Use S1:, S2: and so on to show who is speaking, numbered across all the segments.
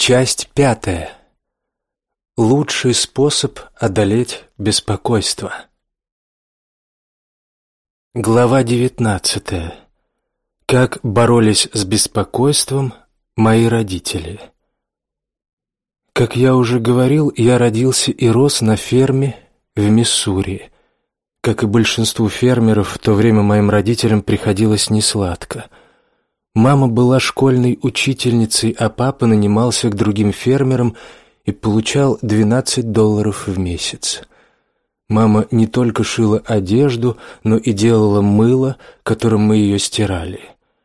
S1: Часть 5. Лучший способ одолеть беспокойство. Глава 19. Как боролись с беспокойством мои родители. Как я уже говорил, я родился и рос на ферме в Миссури. Как и большинству фермеров, в то время моим родителям приходилось несладко. Мама была школьной учительницей, а папа нанимался к другим фермерам и получал $12 в месяц. Мама не только шила одежду, но и делала мыло, которым мы ее стирали.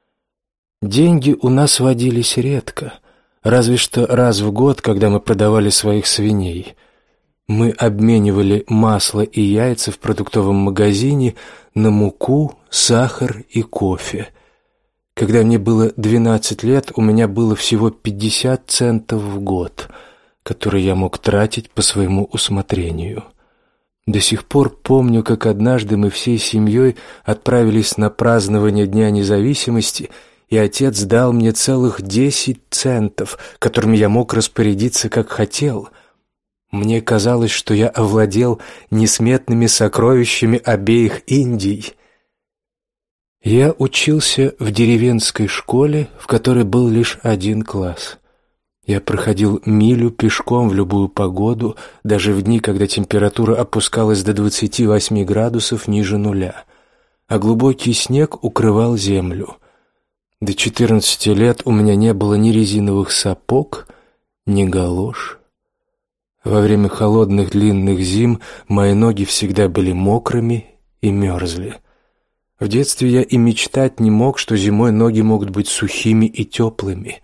S1: Деньги у нас водились редко, разве что раз в год, когда мы продавали своих свиней. Мы обменивали масло и яйца в продуктовом магазине на муку, сахар и кофе. Когда мне было 12 лет, у меня было всего 50 центов в год, которые я мог тратить по своему усмотрению. До сих пор помню, как однажды мы всей семьей отправились на празднование Дня независимости, и отец дал мне целых 10 центов, которыми я мог распорядиться как хотел. Мне казалось, что я овладел несметными сокровищами обеих Индий. Я учился в деревенской школе, в которой был лишь один класс. Я проходил милю пешком в любую погоду, даже в дни, когда температура опускалась до 28 градусов ниже нуля, а глубокий снег укрывал землю. До 14 лет у меня не было ни резиновых сапог, ни галош. Во время холодных длинных зим мои ноги всегда были мокрыми и мерзли. В детстве я и мечтать не мог, что зимой ноги могут быть сухими и теплыми.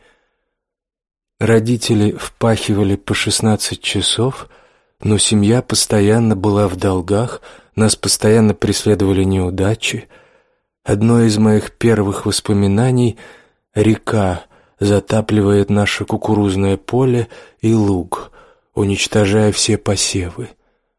S1: Родители впахивали по 16 часов, но семья постоянно была в долгах, нас постоянно преследовали неудачи. Одно из моих первых воспоминаний — река затапливает наше кукурузное поле и луг, уничтожая все посевы.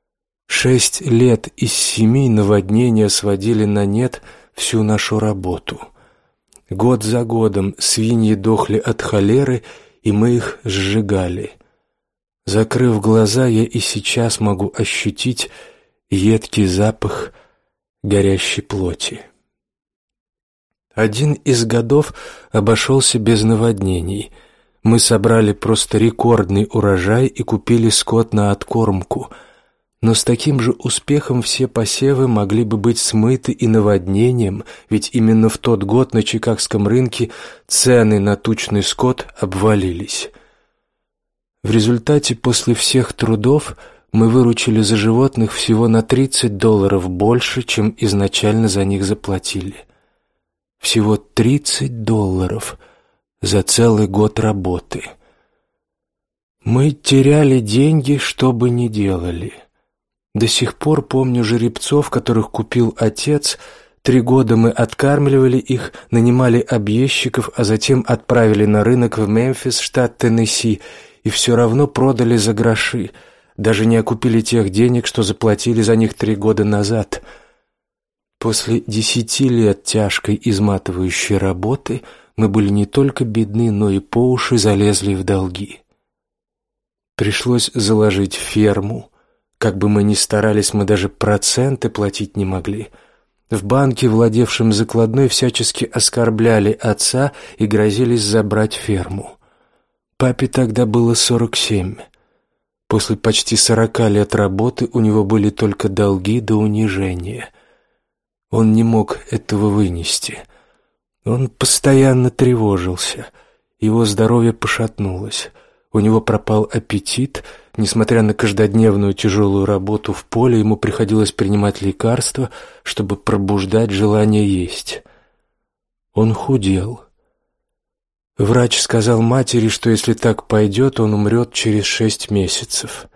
S1: 6 лет из 7 наводнения сводили на нет всю нашу работу. Год за годом свиньи дохли от холеры, и мы их сжигали. Закрыв глаза, я и сейчас могу ощутить едкий запах горящей плоти. Один из годов обошелся без наводнений. Мы собрали просто рекордный урожай и купили скот на откормку. Но с таким же успехом все посевы могли бы быть смыты и наводнением, ведь именно в тот год на чикагском рынке цены на тучный скот обвалились. В результате, после всех трудов, мы выручили за животных всего на $30 больше, чем изначально за них заплатили. Всего $30 за целый год работы. Мы теряли деньги, что бы ни делали. До сих пор помню жеребцов, которых купил отец. 3 года мы откармливали их, нанимали объездчиков, а затем отправили на рынок в Мемфис, штат Теннесси, и все равно продали за гроши, даже не окупили тех денег, что заплатили за них 3 года назад. После 10 лет тяжкой, изматывающей работы мы были не только бедны, но и по уши залезли в долги. Пришлось заложить ферму. Как бы мы ни старались, мы даже проценты платить не могли. В банке, владевшем закладной, всячески оскорбляли отца и грозились забрать ферму. Папе тогда было 47. После почти 40 лет работы у него были только долги до унижения. Он не мог этого вынести. Он постоянно тревожился. Его здоровье пошатнулось. У него пропал аппетит. Несмотря на каждодневную тяжелую работу в поле, ему приходилось принимать лекарства, чтобы пробуждать желание есть. Он худел. Врач сказал матери, что если так пойдет, он умрет через 6 месяцев.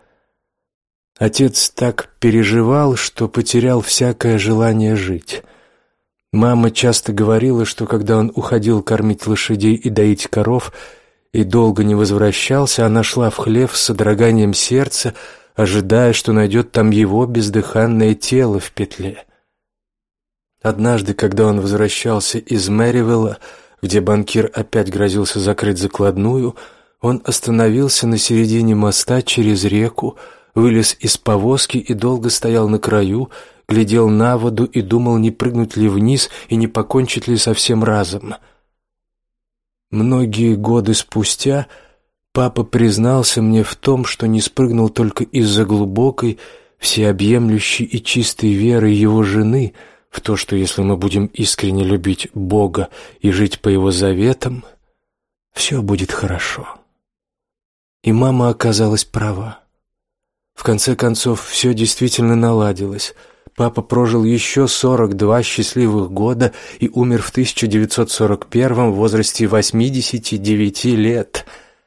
S1: Отец так переживал, что потерял всякое желание жить. Мама часто говорила, что когда он уходил кормить лошадей и доить коров и долго не возвращался, она шла в хлев с содроганием сердца, ожидая, что найдет там его бездыханное тело в петле. Однажды, когда он возвращался из Мэривилла, где банкир опять грозился закрыть закладную, Он остановился на середине моста через реку, вылез из повозки и долго стоял на краю, глядел на воду и думал, не прыгнуть ли вниз и не покончить ли совсем разом. Многие годы спустя папа признался мне в том, что не спрыгнул только из-за глубокой, всеобъемлющей и чистой веры его жены в то, что если мы будем искренне любить Бога и жить по Его заветам, все будет хорошо. И мама оказалась права. В конце концов, все действительно наладилось. Папа прожил еще 42 счастливых года и умер в 1941 в возрасте 89 лет.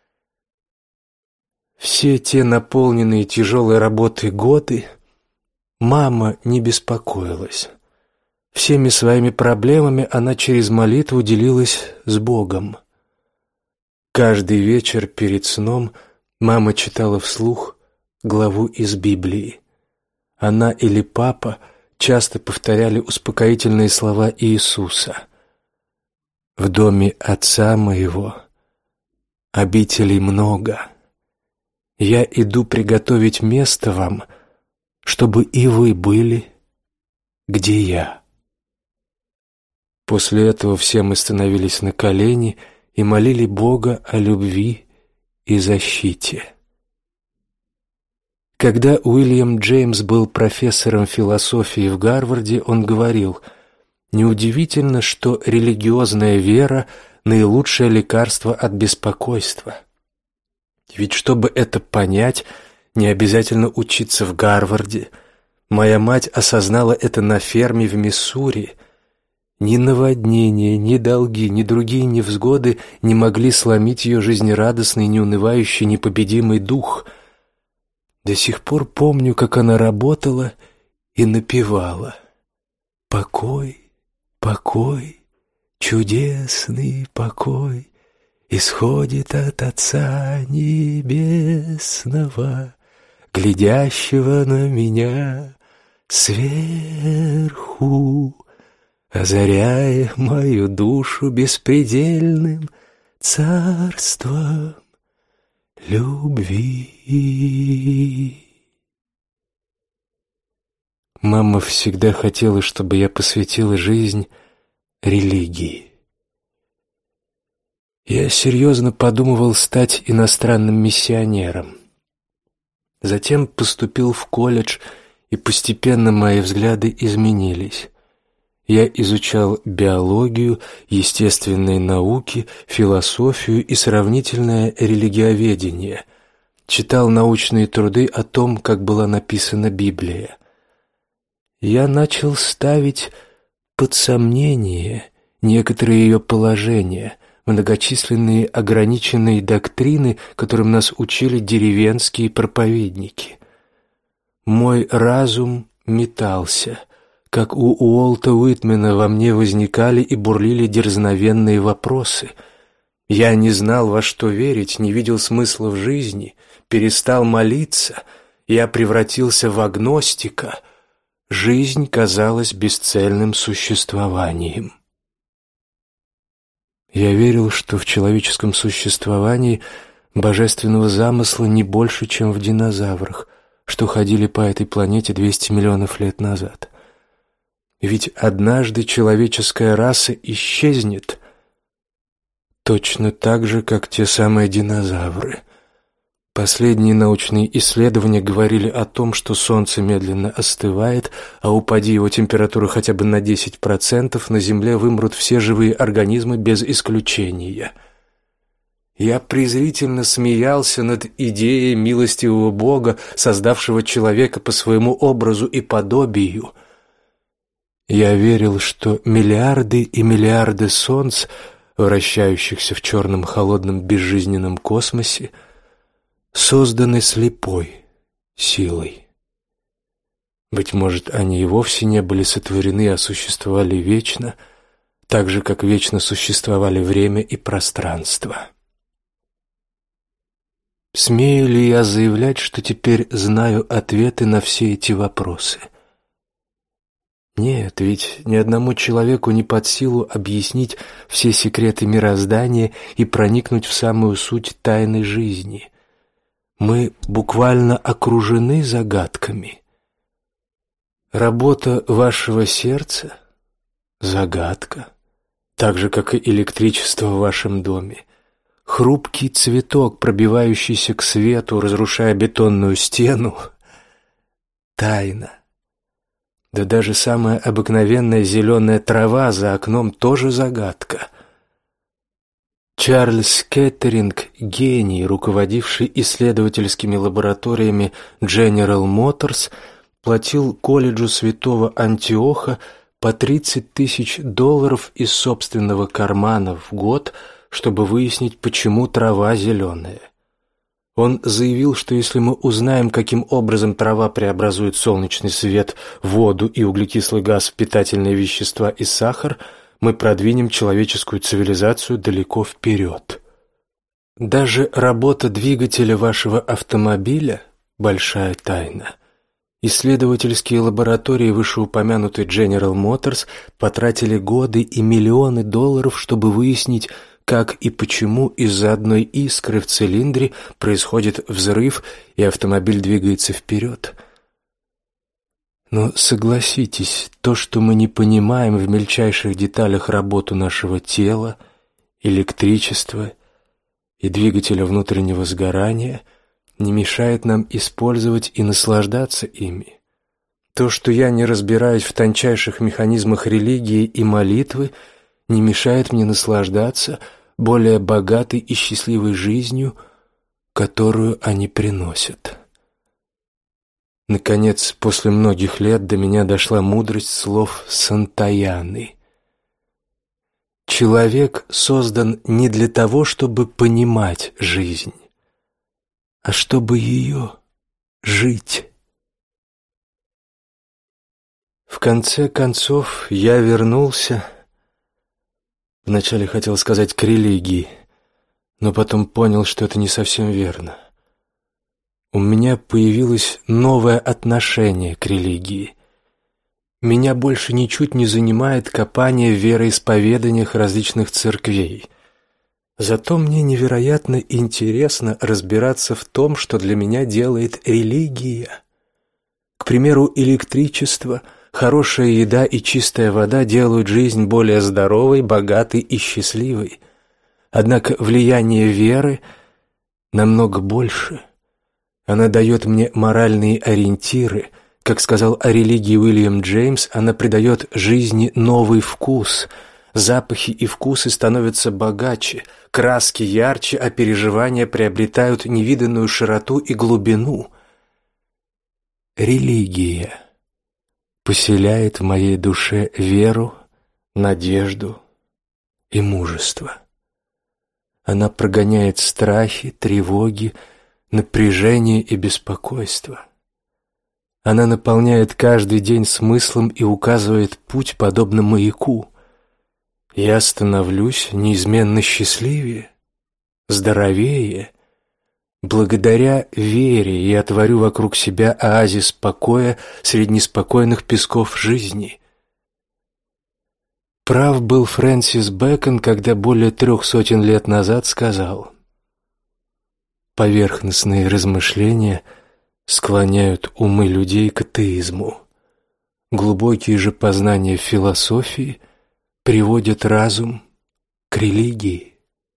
S1: Все те наполненные тяжелой работой годы мама не беспокоилась. Всеми своими проблемами она через молитву делилась с Богом. Каждый вечер перед сном мама читала вслух главу из Библии. Она или папа часто повторяли успокоительные слова Иисуса. «В доме Отца моего обителей много. Я иду приготовить место вам, чтобы и вы были, где я». После этого все мы становились на колени и молили Бога о любви и защите. Когда Уильям Джеймс был профессором философии в Гарварде, он говорил: «Неудивительно, что религиозная вера – наилучшее лекарство от беспокойства. Ведь чтобы это понять, не обязательно учиться в Гарварде. Моя мать осознала это на ферме в Миссури. Ни наводнения, ни долги, ни другие невзгоды не могли сломить ее жизнерадостный, неунывающий, непобедимый дух. До сих пор помню, как она работала и напевала: «Покой, покой, чудесный покой исходит от Отца Небесного, глядящего на меня сверху, озаряя мою душу беспредельным царством любви». Мама всегда хотела, чтобы я посвятила жизнь религии. Я серьезно подумывал стать иностранным миссионером. Затем поступил в колледж, и постепенно мои взгляды изменились. Я изучал биологию, естественные науки, философию и сравнительное религиоведение. Читал научные труды о том, как была написана Библия. Я начал ставить под сомнение некоторые ее положения, многочисленные ограниченные доктрины, которым нас учили деревенские проповедники. Мой разум метался. Как у Уолта Уитмена, во мне возникали и бурлили дерзновенные вопросы. Я не знал, во что верить, не видел смысла в жизни, перестал молиться, я превратился в агностика. Жизнь казалась бесцельным существованием. Я верил, что в человеческом существовании божественного замысла не больше, чем в динозаврах, что ходили по этой планете 200 миллионов лет назад. Ведь однажды человеческая раса исчезнет, точно так же, как те самые динозавры. Последние научные исследования говорили о том, что Солнце медленно остывает, а упади его температура хотя бы на 10%, на Земле вымрут все живые организмы без исключения. Я презрительно смеялся над идеей милостивого Бога, создавшего человека по своему образу и подобию. Я верил, что миллиарды и миллиарды солнц, вращающихся в черном холодном безжизненном космосе, созданы слепой силой. Быть может, они и вовсе не были сотворены, а существовали вечно, так же, как вечно существовали время и пространство. Смею ли я заявлять, что теперь знаю ответы на все эти вопросы? Нет, ведь ни одному человеку не под силу объяснить все секреты мироздания и проникнуть в самую суть тайны жизни. Мы буквально окружены загадками. Работа вашего сердца — загадка, так же, как и электричество в вашем доме. Хрупкий цветок, пробивающийся к свету, разрушая бетонную стену — тайна. Да даже самая обыкновенная зеленая трава за окном тоже загадка. Чарльз Кеттеринг, гений, руководивший исследовательскими лабораториями General Motors, платил колледжу Святого Антиоха по $30,000 из собственного кармана в год, чтобы выяснить, почему трава зеленая. Он заявил, что если мы узнаем, каким образом трава преобразует солнечный свет, воду и углекислый газ в питательные вещества и сахар, мы продвинем человеческую цивилизацию далеко вперед. Даже работа двигателя вашего автомобиля – большая тайна. Исследовательские лаборатории вышеупомянутой General Motors потратили годы и миллионы долларов, чтобы выяснить, как и почему из-за одной искры в цилиндре происходит взрыв, и автомобиль двигается вперед. Но согласитесь, то, что мы не понимаем в мельчайших деталях работу нашего тела, электричества и двигателя внутреннего сгорания, не мешает нам использовать и наслаждаться ими. То, что я не разбираюсь в тончайших механизмах религии и молитвы, не мешает мне наслаждаться более богатой и счастливой жизнью, которую они приносят. Наконец, после многих лет до меня дошла мудрость слов Сантаяны. Человек создан не для того, чтобы понимать жизнь, а чтобы ее жить. В конце концов, я вернулся. Вначале хотел сказать к религии, но потом понял, что это не совсем верно. У меня появилось новое отношение к религии. Меня больше ничуть не занимает копание в вероисповеданиях различных церквей. Зато мне невероятно интересно разбираться в том, что для меня делает религия. К примеру, электричество, хорошая еда и чистая вода делают жизнь более здоровой, богатой и счастливой. Однако влияние веры намного больше. Она дает мне моральные ориентиры. Как сказал о религии Уильям Джеймс, она придает жизни новый вкус. Запахи и вкусы становятся богаче, краски ярче, а переживания приобретают невиданную широту и глубину. Религия поселяет в моей душе веру, надежду и мужество. Она прогоняет страхи, тревоги, напряжение и беспокойство. Она наполняет каждый день смыслом и указывает путь, подобно маяку. Я становлюсь неизменно счастливее, здоровее. Благодаря вере я творю вокруг себя оазис покоя среди неспокойных песков жизни. Прав был Фрэнсис Бэкон, когда более 300 лет назад сказал: поверхностные размышления склоняют умы людей к атеизму. Глубокие же познания в философии приводят разум к религии.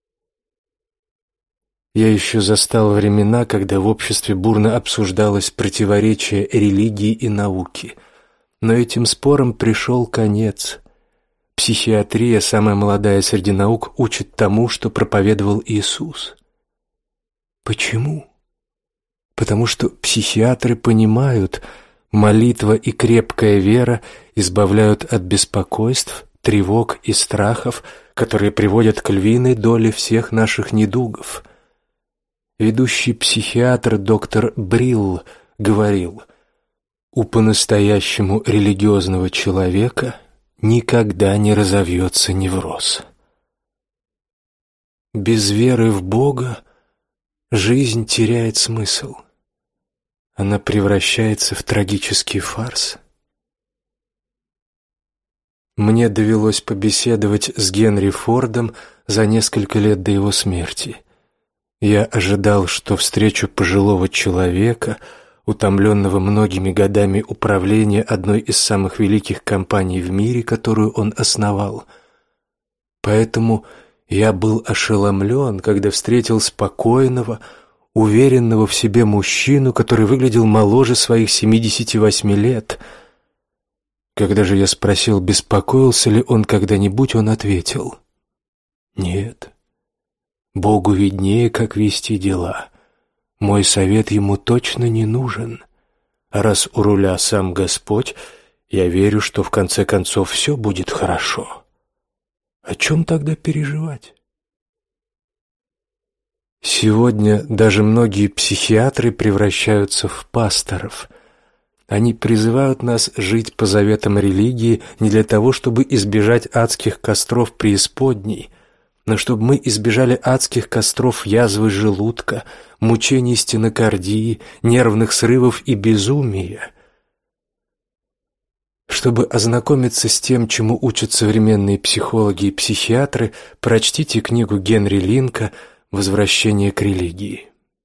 S1: Я еще застал времена, когда в обществе бурно обсуждалось противоречие религии и науки. Но этим спорам пришел конец. Психиатрия, самая молодая среди наук, учит тому, что проповедовал Иисус. Почему? Потому что психиатры понимают, молитва и крепкая вера избавляют от беспокойств, тревог и страхов, которые приводят к львиной доле всех наших недугов. Ведущий психиатр доктор Брилл говорил: у по-настоящему религиозного человека никогда не разовьется невроз. Без веры в Бога жизнь теряет смысл. Она превращается в трагический фарс. Мне довелось побеседовать с Генри Фордом за несколько лет до его смерти. Я ожидал, что встречу пожилого человека, утомленного многими годами управления одной из самых великих компаний в мире, которую он основал. Поэтому я был ошеломлен, когда встретил спокойного, уверенного в себе мужчину, который выглядел моложе своих 78 лет. Когда же я спросил, беспокоился ли он когда-нибудь, он ответил: «Нет, Богу виднее, как вести дела. Мой совет ему точно не нужен. А раз у руля сам Господь, я верю, что в конце концов все будет хорошо. О чем тогда переживать?» Сегодня даже многие психиатры превращаются в пасторов. Они призывают нас жить по заветам религии не для того, чтобы избежать адских костров преисподней, но чтобы мы избежали адских костров язвы желудка, мучений стенокардии, нервных срывов и безумия. Чтобы ознакомиться с тем, чему учат современные психологи и психиатры, прочтите книгу Генри Линка «Возвращение к религии».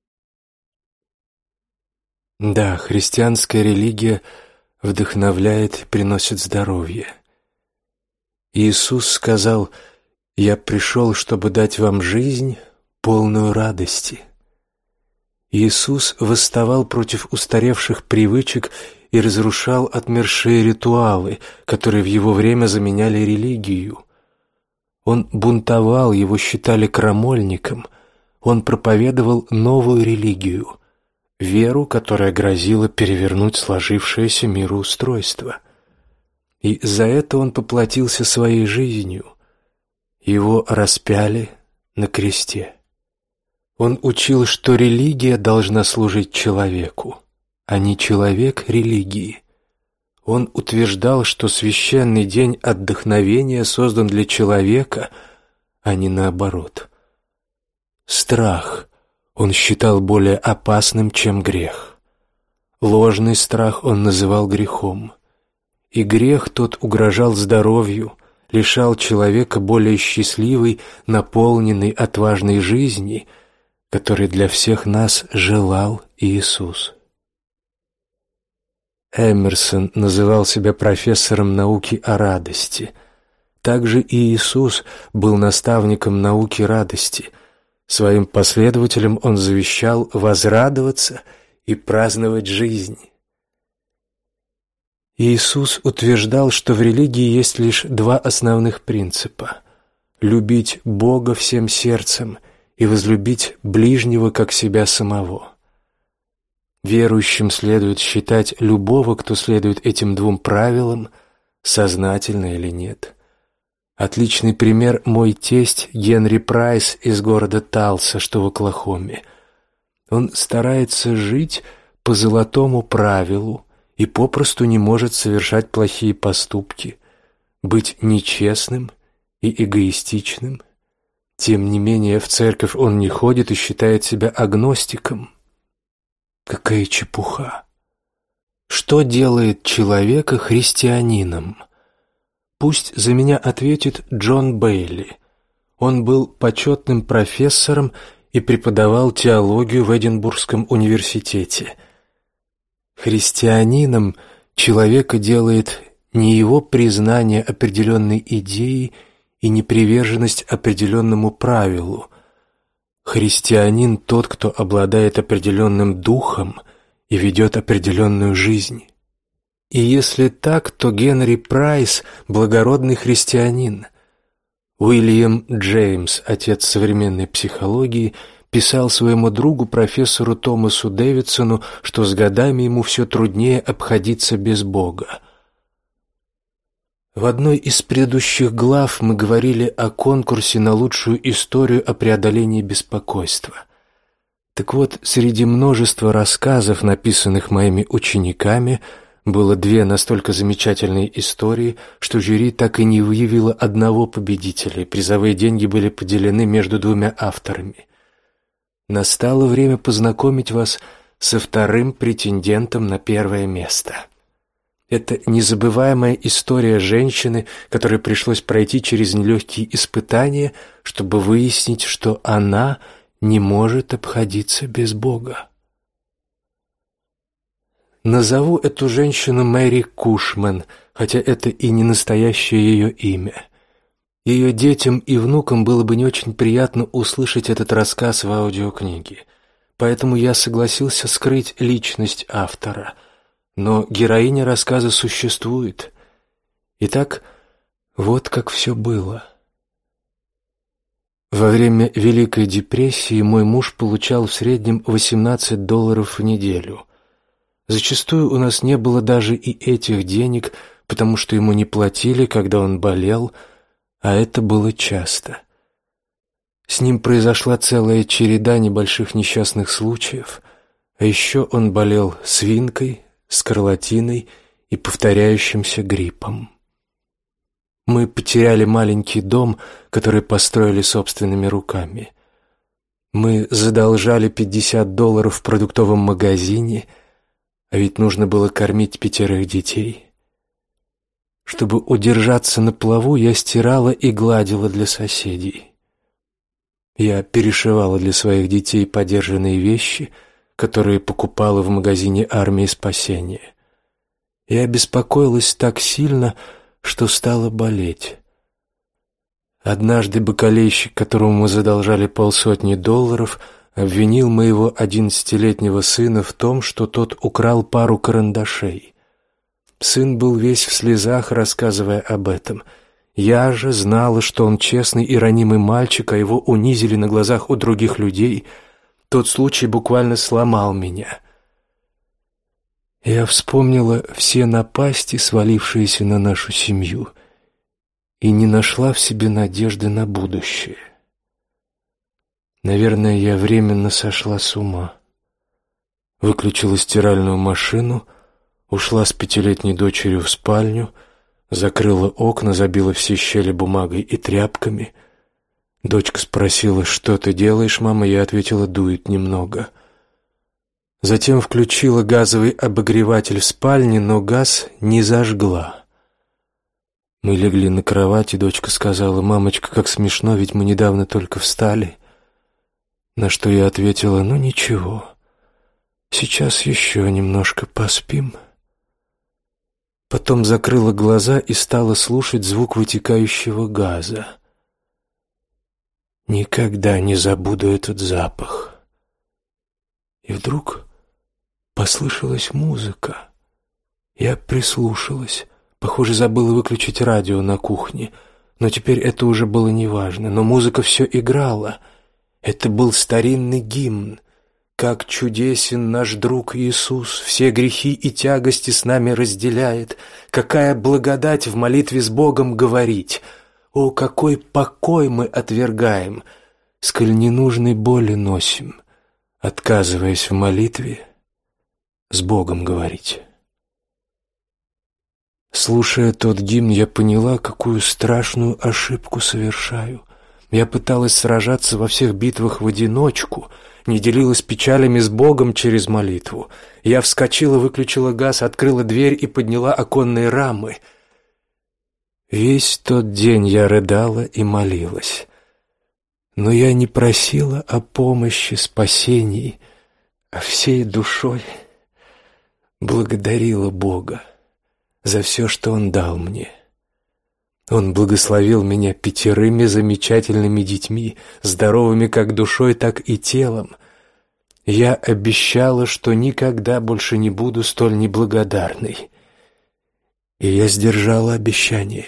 S1: Да, христианская религия вдохновляет и приносит здоровье. Иисус сказал: «Я пришел, чтобы дать вам жизнь, полную радости». Иисус восставал против устаревших привычек и разрушал отмершие ритуалы, которые в его время заменяли религию. Он бунтовал, его считали крамольником. Он проповедовал новую религию, веру, которая грозила перевернуть сложившееся мироустройство. И за это он поплатился своей жизнью. Его распяли на кресте. Он учил, что религия должна служить человеку, а не человек религии. Он утверждал, что священный день отдохновения создан для человека, а не наоборот. Страх он считал более опасным, чем грех. Ложный страх он называл грехом. И грех тот угрожал здоровью, лишал человека более счастливой, наполненной, отважной жизни, которой для всех нас желал Иисус. Эмерсон называл себя профессором науки о радости. Также и Иисус был наставником науки радости. Своим последователям он завещал возрадоваться и праздновать жизнь. Иисус утверждал, что в религии есть лишь два основных принципа: любить Бога всем сердцем и возлюбить ближнего как себя самого. Верующим следует считать любого, кто следует этим двум правилам, сознательно или нет. Отличный пример — мой тесть Генри Прайс из города Талса, что в Оклахоме. Он старается жить по золотому правилу и попросту не может совершать плохие поступки, быть нечестным и эгоистичным. Тем не менее, в церковь он не ходит и считает себя агностиком. Какая чепуха! Что делает человека христианином? Пусть за меня ответит Джон Бейли. Он был почетным профессором и преподавал теологию в Эдинбургском университете. Христианином человека делает не его признание определенной идеи и не приверженность определенному правилу. Христианин — тот, кто обладает определенным духом и ведет определенную жизнь. И если так, то Генри Прайс — благородный христианин. Уильям Джеймс, отец современной психологии, писал своему другу, профессору Томасу Дэвидсону, что с годами ему все труднее обходиться без Бога. В одной из предыдущих глав мы говорили о конкурсе на лучшую историю о преодолении беспокойства. Так вот, среди множества рассказов, написанных моими учениками, было две настолько замечательные истории, что жюри так и не выявило одного победителя, и призовые деньги были поделены между двумя авторами. Настало время познакомить вас со вторым претендентом на первое место. Это незабываемая история женщины, которой пришлось пройти через нелегкие испытания, чтобы выяснить, что она не может обходиться без Бога. Назову эту женщину Мэри Кушман, хотя это и не настоящее ее имя. Ее детям и внукам было бы не очень приятно услышать этот рассказ в аудиокниге, поэтому я согласился скрыть личность автора. Но героиня рассказа существует. Итак, вот как все было. Во время Великой депрессии мой муж получал в среднем $18 в неделю. Зачастую у нас не было даже и этих денег, потому что ему не платили, когда он болел, а это было часто. С ним произошла целая череда небольших несчастных случаев, а еще он болел свинкой, скарлатиной и повторяющимся гриппом. Мы потеряли маленький дом, который построили собственными руками. Мы задолжали $50 в продуктовом магазине, а ведь нужно было кормить 5 детей. Чтобы удержаться на плаву, я стирала и гладила для соседей. Я перешивала для своих детей подержанные вещи, которые покупала в магазине «Армии спасения». Я беспокоилась так сильно, что стала болеть. Однажды бакалейщик, которому мы задолжали $500, обвинил моего 11-летнего сына в том, что тот украл пару карандашей. Сын был весь в слезах, рассказывая об этом. Я же знала, что он честный и ранимый мальчик, а его унизили на глазах у других людей. Тот случай буквально сломал меня. Я вспомнила все напасти, свалившиеся на нашу семью, и не нашла в себе надежды на будущее. Наверное, я временно сошла с ума. Выключила стиральную машину, ушла с 5-летней дочерью в спальню, закрыла окна, забила все щели бумагой и тряпками. Дочка спросила: «Что ты делаешь, мама?» Я ответила: «Дует немного». Затем включила газовый обогреватель в спальне, но газ не зажгла. Мы легли на кровать, и дочка сказала: «Мамочка, как смешно, ведь мы недавно только встали». На что я ответила: «Ну ничего, сейчас еще немножко поспим». Потом закрыла глаза и стала слушать звук вытекающего газа. Никогда не забуду этот запах. И вдруг послышалась музыка. Я прислушалась. Похоже, забыла выключить радио на кухне, но теперь это уже было неважно. Но музыка все играла. Это был старинный гимн. «Как чудесен наш друг Иисус, все грехи и тягости с нами разделяет. Какая благодать в молитве с Богом говорить! О, какой покой мы отвергаем, сколь ненужной боли носим, отказываясь в молитве с Богом говорить». Слушая тот гимн, я поняла, какую страшную ошибку совершаю. Я пыталась сражаться во всех битвах в одиночку, не делилась печалями с Богом через молитву. Я вскочила, выключила газ, открыла дверь и подняла оконные рамы. Весь тот день я рыдала и молилась. Но я не просила о помощи, спасении, а всей душой благодарила Бога за все, что Он дал мне. Он благословил меня 5 замечательными детьми, здоровыми как душой, так и телом. Я обещала, что никогда больше не буду столь неблагодарной. И я сдержала обещание.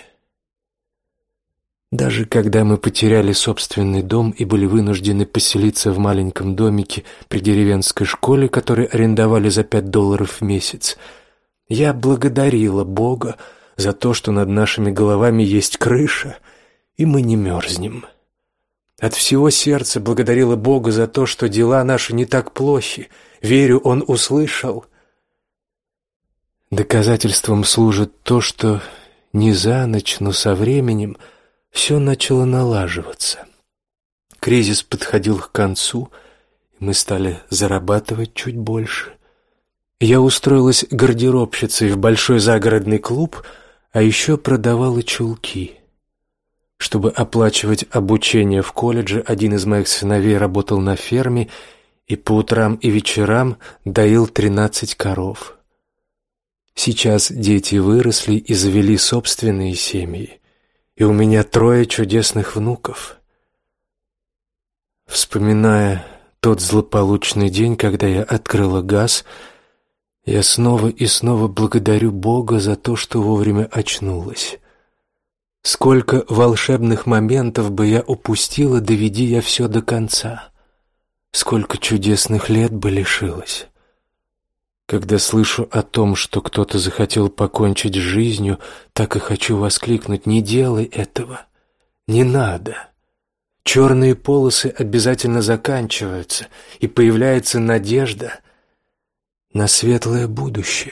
S1: Даже когда мы потеряли собственный дом и были вынуждены поселиться в маленьком домике при деревенской школе, который арендовали за $5 в месяц, я благодарила Бога за то, что над нашими головами есть крыша, и мы не мерзнем. От всего сердца благодарила Бога за то, что дела наши не так плохи. Верю, Он услышал. Доказательством служит то, что не за ночь, но со временем все начало налаживаться. Кризис подходил к концу, и мы стали зарабатывать чуть больше. Я устроилась гардеробщицей в большой загородный клуб, а еще продавала чулки. Чтобы оплачивать обучение в колледже, один из моих сыновей работал на ферме и по утрам и вечерам доил 13 коров. Сейчас дети выросли и завели собственные семьи, и у меня 3 чудесных внуков. Вспоминая тот злополучный день, когда я открыла газ, я снова и снова благодарю Бога за то, что вовремя очнулась. Сколько волшебных моментов бы я упустила, доведи я все до конца. Сколько чудесных лет бы лишилась. Когда слышу о том, что кто-то захотел покончить с жизнью, так и хочу воскликнуть: не делай этого, не надо. Черные полосы обязательно заканчиваются, и появляется надежда на светлое будущее.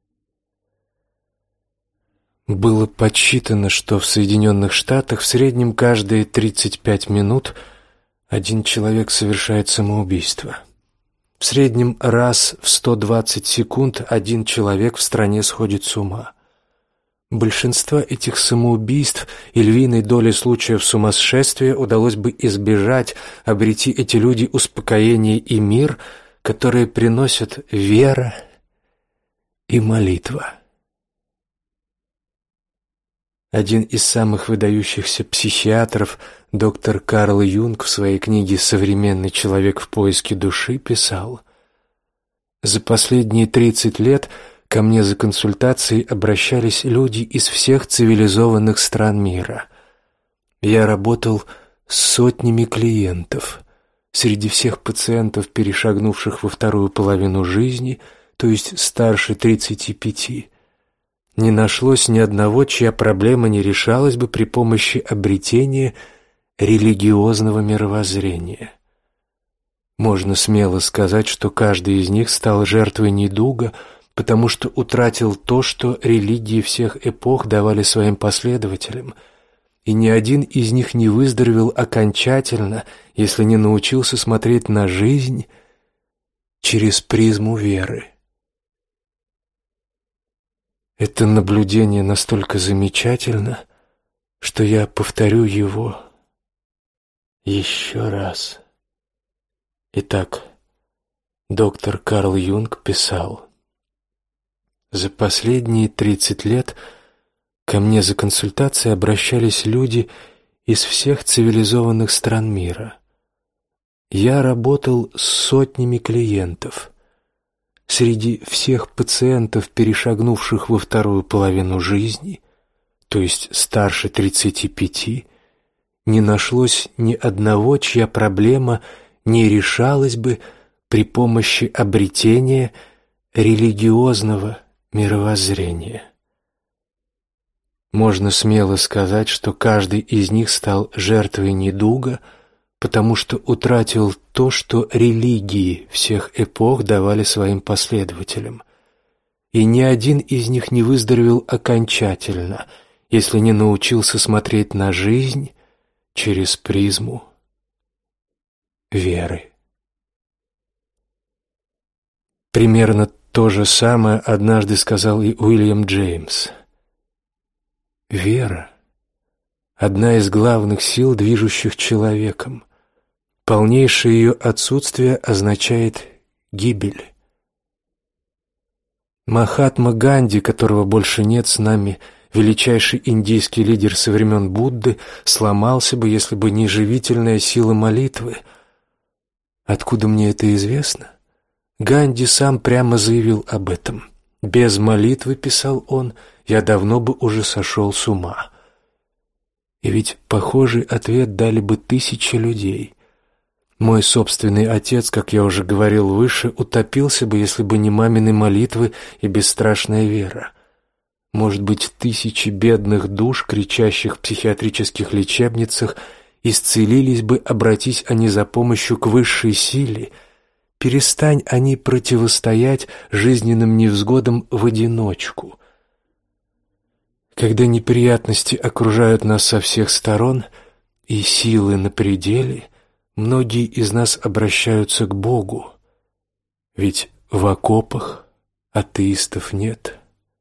S1: Было подсчитано, что в Соединенных Штатах в среднем каждые 35 минут один человек совершает самоубийство. В среднем раз в 120 секунд один человек в стране сходит с ума. Большинство этих самоубийств и львиной доли случаев сумасшествия удалось бы избежать, обрети эти люди успокоение и мир, которые приносят вера и молитва. Один из самых выдающихся психиатров, доктор Карл Юнг, в своей книге «Современный человек в поиске души» писал: «За последние 30 лет ко мне за консультацией обращались люди из всех цивилизованных стран мира. Я работал с сотнями клиентов. Среди всех пациентов, перешагнувших во вторую половину жизни, то есть старше 35, не нашлось ни одного, чья проблема не решалась бы при помощи обретения религиозного мировоззрения. Можно смело сказать, что каждый из них стал жертвой недуга, потому что утратил то, что религии всех эпох давали своим последователям, и ни один из них не выздоровел окончательно, если не научился смотреть на жизнь через призму веры. Это наблюдение настолько замечательно, что я повторю его еще раз. Итак, доктор Карл Юнг писал: «За последние 30 лет ко мне за консультацией обращались люди из всех цивилизованных стран мира. Я работал с сотнями клиентов. Среди всех пациентов, перешагнувших во вторую половину жизни, то есть старше 35, не нашлось ни одного, чья проблема не решалась бы при помощи обретения религиозного мировоззрения. Можно смело сказать, что каждый из них стал жертвой недуга, потому что утратил то, что религии всех эпох давали своим последователям. И ни один из них не выздоровел окончательно, если не научился смотреть на жизнь через призму веры». Примерно то же самое однажды сказал и Уильям Джеймс. Вера — одна из главных сил, движущих человеком. Полнейшее ее отсутствие означает гибель. Махатма Ганди, которого больше нет с нами, величайший индийский лидер со времен Будды, сломался бы, если бы не живительная сила молитвы. Откуда мне это известно? Ганди сам прямо заявил об этом. «Без молитвы, — писал он, — я давно бы уже сошел с ума». И ведь похожий ответ дали бы тысячи людей. Мой собственный отец, как я уже говорил выше, утопился бы, если бы не мамины молитвы и бесстрашная вера. Может быть, тысячи бедных душ, кричащих в психиатрических лечебницах, исцелились бы, обратись они за помощью к высшей силе. Перестань они противостоять жизненным невзгодам в одиночку. Когда неприятности окружают нас со всех сторон и силы на пределе, многие из нас обращаются к Богу. Ведь в окопах атеистов нет.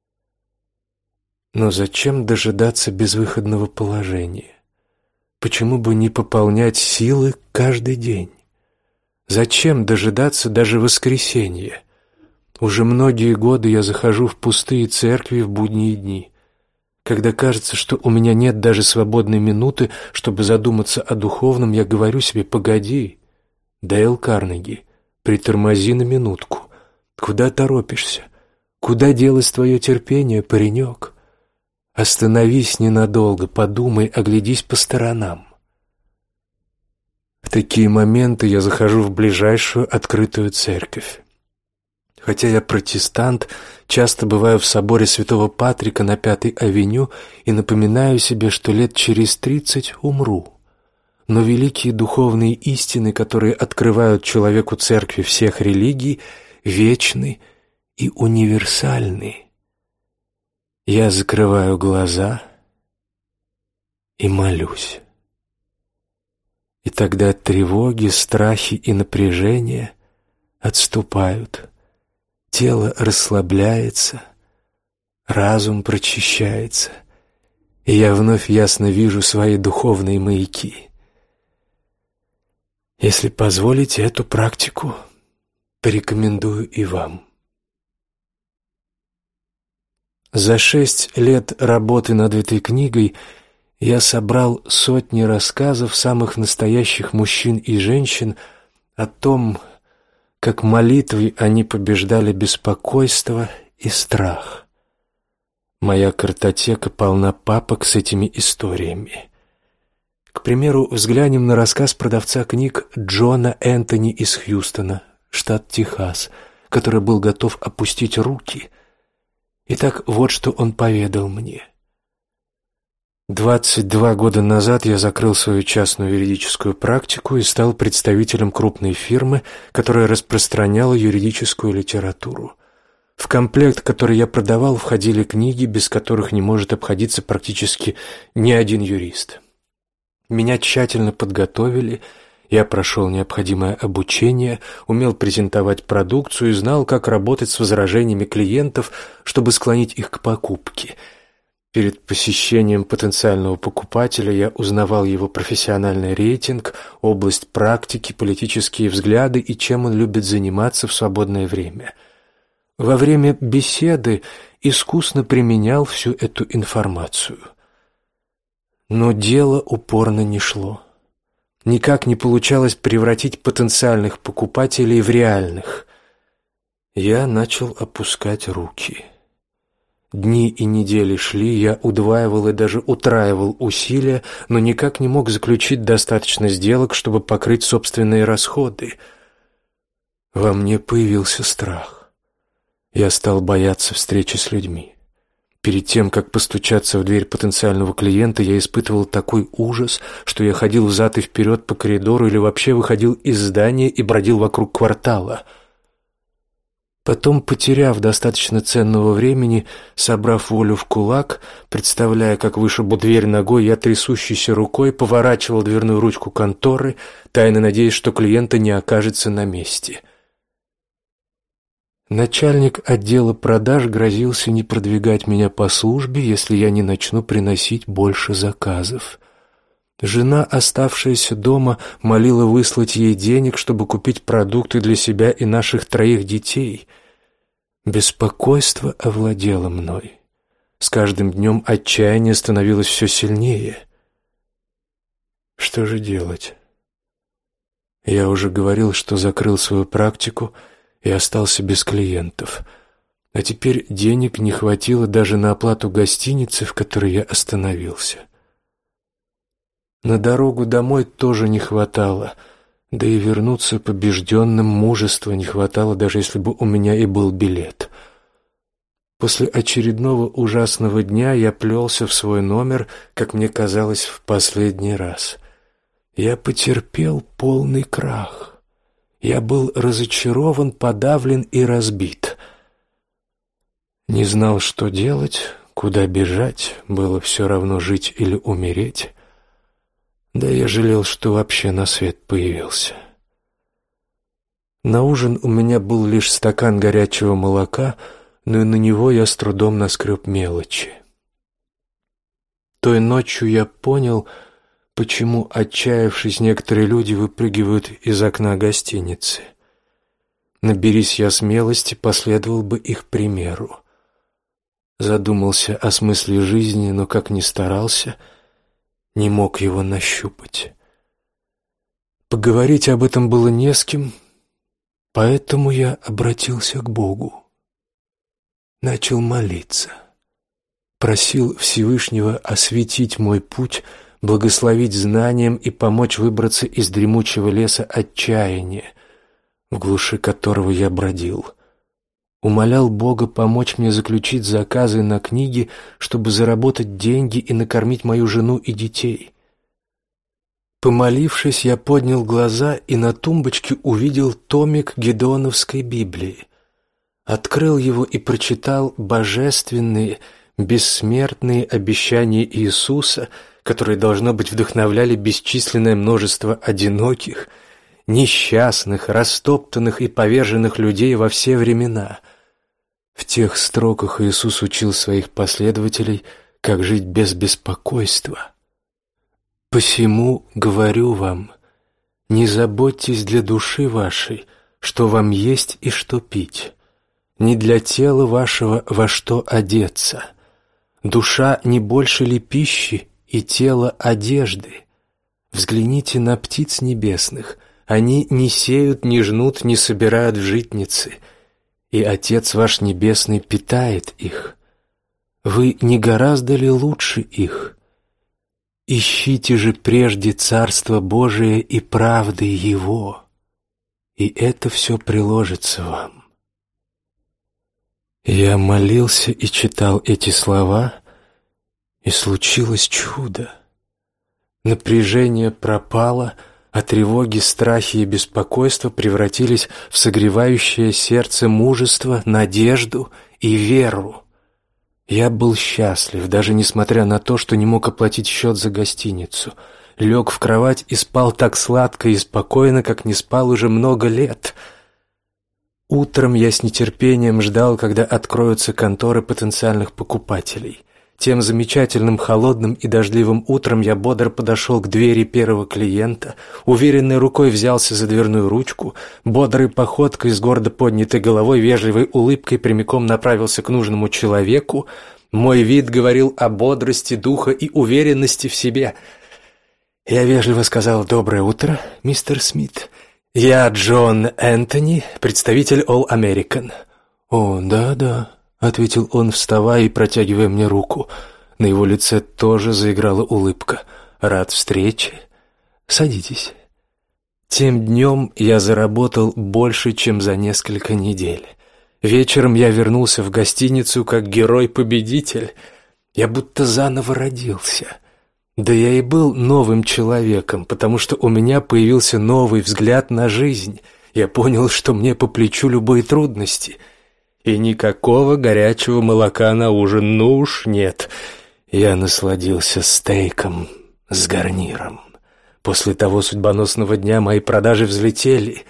S1: Но зачем дожидаться безвыходного положения? Почему бы не пополнять силы каждый день? Зачем дожидаться даже воскресенья? Уже многие годы я захожу в пустые церкви в будние дни. Когда кажется, что у меня нет даже свободной минуты, чтобы задуматься о духовном, я говорю себе: погоди, Дейл Карнеги, притормози на минутку. Куда торопишься? Куда делось твое терпение, паренек? Остановись ненадолго, подумай, оглядись по сторонам. В такие моменты я захожу в ближайшую открытую церковь. Хотя я протестант, часто бываю в соборе Святого Патрика на 5-й авеню и напоминаю себе, что лет через 30 умру. Но великие духовные истины, которые открывают человеку церкви всех религий, вечны и универсальны. Я закрываю глаза и молюсь. И тогда тревоги, страхи и напряжение отступают. Тело расслабляется, разум прочищается, и я вновь ясно вижу свои духовные маяки. Если позволите, эту практику порекомендую и вам. За 6 лет работы над этой книгой я собрал сотни рассказов самых настоящих мужчин и женщин о том, как молитвой они побеждали беспокойство и страх. Моя картотека полна папок с этими историями. К примеру, взглянем на рассказ продавца книг Джона Энтони из Хьюстона, штат Техас, который был готов опустить руки. Итак, вот что он поведал мне. 22 года назад я закрыл свою частную юридическую практику и стал представителем крупной фирмы, которая распространяла юридическую литературу. В комплект, который я продавал, входили книги, без которых не может обходиться практически ни один юрист. Меня тщательно подготовили, я прошел необходимое обучение, умел презентовать продукцию и знал, как работать с возражениями клиентов, чтобы склонить их к покупке. Перед посещением потенциального покупателя я узнавал его профессиональный рейтинг, область практики, политические взгляды и чем он любит заниматься в свободное время. Во время беседы искусно применял всю эту информацию. Но дело упорно не шло. Никак не получалось превратить потенциальных покупателей в реальных. Я начал опускать руки. Дни и недели шли, я удваивал и даже утраивал усилия, но никак не мог заключить достаточно сделок, чтобы покрыть собственные расходы. Во мне появился страх. Я стал бояться встречи с людьми. Перед тем, как постучаться в дверь потенциального клиента, я испытывал такой ужас, что я ходил взад и вперед по коридору или вообще выходил из здания и бродил вокруг квартала. Потом, потеряв достаточно ценного времени, собрав волю в кулак, представляя, как вышибу дверь ногой, я трясущейся рукой поворачивал дверную ручку конторы, тайно надеясь, что клиента не окажется на месте. Начальник отдела продаж грозился не продвигать меня по службе, если я не начну приносить больше заказов. Жена, оставшаяся дома, молила выслать ей денег, чтобы купить продукты для себя и наших 3 детей. Беспокойство овладело мной. С каждым днем отчаяние становилось все сильнее. Что же делать? Я уже говорил, что закрыл свою практику и остался без клиентов. А теперь денег не хватило даже на оплату гостиницы, в которой я остановился. На дорогу домой тоже не хватало, да и вернуться побежденным мужества не хватало, даже если бы у меня и был билет. После очередного ужасного дня я плелся в свой номер, как мне казалось, в последний раз. Я потерпел полный крах. Я был разочарован, подавлен и разбит. Не знал, что делать, куда бежать, было все равно жить или умереть. Да я жалел, что вообще на свет появился. На ужин у меня был лишь стакан горячего молока, но и на него я с трудом наскреб мелочи. Той ночью я понял, почему, отчаявшись, некоторые люди выпрыгивают из окна гостиницы. Наберись я смелости, последовал бы их примеру. Задумался о смысле жизни, но, как ни старался, не мог его нащупать. Поговорить об этом было не с кем, поэтому я обратился к Богу. Начал молиться. Просил Всевышнего осветить мой путь, благословить знанием и помочь выбраться из дремучего леса отчаяния, в глуши которого я бродил. Умолял Бога помочь мне заключить заказы на книги, чтобы заработать деньги и накормить мою жену и детей. Помолившись, я поднял глаза и на тумбочке увидел томик Гедеоновской Библии. Открыл его и прочитал божественные, бессмертные обещания Иисуса, которые, должно быть, вдохновляли бесчисленное множество одиноких, несчастных, растоптанных и поверженных людей во все времена. В тех строках Иисус учил своих последователей, как жить без беспокойства. «Посему говорю вам, не заботьтесь для души вашей, что вам есть и что пить, не для тела вашего во что одеться. Душа не больше ли пищи и тело одежды? Взгляните на птиц небесных, они не сеют, не жнут, не собирают в житницы, и Отец ваш Небесный питает их. Вы не гораздо ли лучше их? Ищите же прежде Царство Божие и правды Его, и это все приложится вам». Я молился и читал эти слова, и случилось чудо. Напряжение пропало, а тревоги, страхи и беспокойство превратились в согревающее сердце мужество, надежду и веру. Я был счастлив, даже несмотря на то, что не мог оплатить счет за гостиницу. Лег в кровать и спал так сладко и спокойно, как не спал уже много лет. Утром я с нетерпением ждал, когда откроются конторы потенциальных покупателей. Тем замечательным холодным и дождливым утром я бодро подошел к двери первого клиента, уверенной рукой взялся за дверную ручку, бодрой походкой с гордо поднятой головой, вежливой улыбкой прямиком направился к нужному человеку. Мой вид говорил о бодрости духа и уверенности в себе. Я вежливо сказал: «Доброе утро, мистер Смит. Я Джон Энтони, представитель All American». «О, да», — ответил он, вставая и протягивая мне руку. На его лице тоже заиграла улыбка. «Рад встрече. Садитесь». Тем днем я заработал больше, чем за несколько недель. Вечером я вернулся в гостиницу как герой-победитель. Я будто заново родился. Да я и был новым человеком, потому что у меня появился новый взгляд на жизнь. Я понял, что мне по плечу любые трудности. И никакого горячего молока на ужин, ну уж нет. Я насладился стейком с гарниром. После того судьбоносного дня мои продажи взлетели.